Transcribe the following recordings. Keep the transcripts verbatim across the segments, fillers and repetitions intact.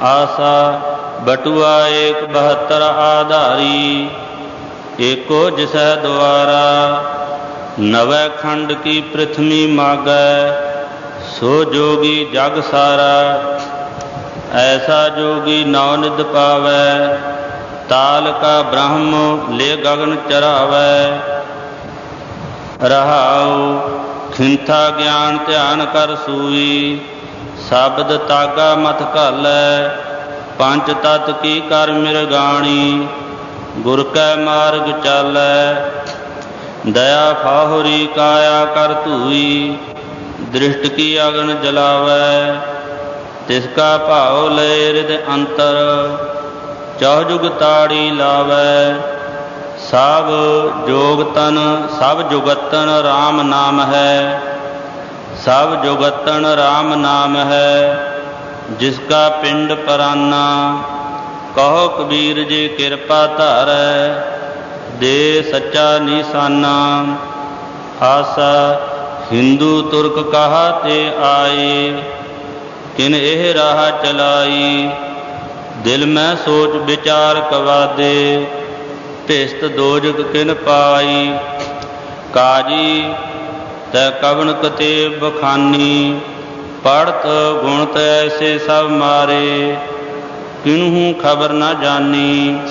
आसा बटुआ एक बहत्तर आधारी, एको जिसै द्वारा नवै खंड की पृथ्वी मागै, सो जोगी जग सारा। ऐसा जोगी नवनिध पावै, ताल का ब्रह्म ले गगन चरावै। रहाऊ खिंथा ज्ञान ध्यान कर सूई, शब्द तागा मत घालै। पंच तत्त की कर मिरगाणी, गुर कै मार्ग चालै। दया फाहुरी काया कर धूई, दृष्ट की अगन जलावै। तिसका भाव लय हृदय अंतर, चौजुग ताड़ी लावै। सब जोगतन सब जुगतन राम नाम है, सब जुगतन राम नाम है। जिसका पिंड पराना, कहो कबीर जी कृपा धारै। दे सच्चा निशाना, आसा हिंदू तुर्क कहा ते आए। किन एह राह चलाई, दिल में सोच विचार कवादे। भिस्त दोजक किन पाई, काजी तै कवन कतेब बखानी। पढ़त गुणत ऐसे सब मारे, किन्हू खबर न जानी।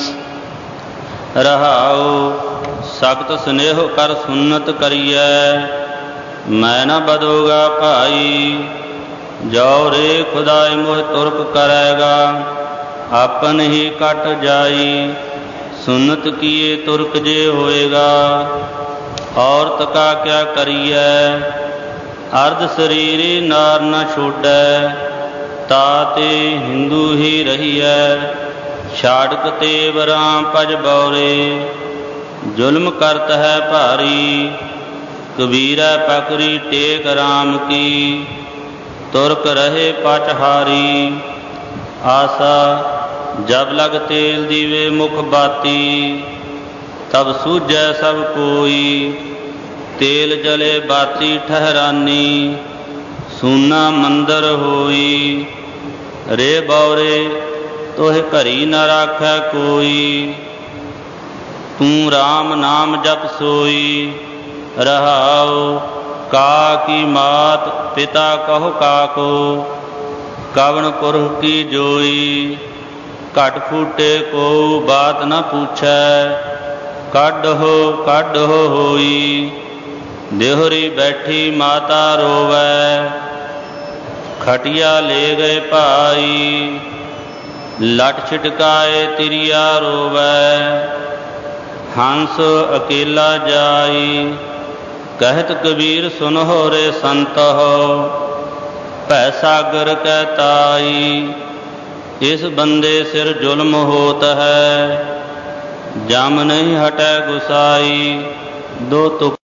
रहाओ सख्त स्नेह कर सुन्नत करिए, मैं न बदोगा भाई। जो रे खुदाई मोह तुर्क करेगा, आपन ही कट जाई। सुन्नत किए तुर्क जे होएगा, औरत का क्या करिए। अर्ध शरीरी नार न छोड़ै, ताते हिंदू ही रहिए। छाड़क तेव राम पज बौरे, जुल्म करत है भारी। कबीरा पकड़ी टेक राम की, तुर्क रहे पचहारी। आसा जब लग तेल दीवे मुख बाती, तब सूझै सब कोई। तेल जले बाती ठहरानी, सूना मंदर होई। रे बौरे तोह घरी न राखै कोई, तू राम नाम जप सोई। रहाओ का की मात पिता कहो काको, कवन पुरख की जोई। घट फूटे को बात न पूछै, कड हो कड हो होई। देहरी बैठी माता रोवै, खटिया ले गए भाई। लट छिटकाए तिरिया रोवै, हंस अकेला जाई। कहत कबीर सुनहो रे संत हो, भै सागर कै ताई। इस बंदे सिर जुल्म होत है, जम नहीं हटै गुसाई। दो तुक